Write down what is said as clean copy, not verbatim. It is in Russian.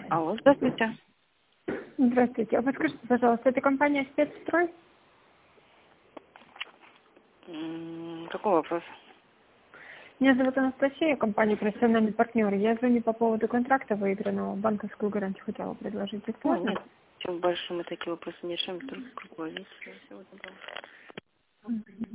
Алло, здравствуйте. Здравствуйте. А подскажите, пожалуйста, это компания «Спецстрой»? Какой вопрос? Меня зовут Анастасия, компания «Профессиональный партнер». Я звоню по поводу контракта выигранного. Банковскую гарантию хотела предложить О, бесплатно. нет, чем больше мы такие вопросы не решаем, только руководитель. Всего доброго.